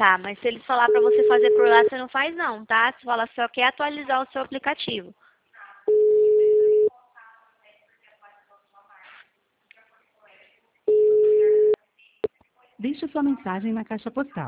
Tá, mas se eles falar pra você fazer por lá, você não faz não, tá? Você fala só quer atualizar o seu aplicativo. Deixe sua mensagem na caixa postal.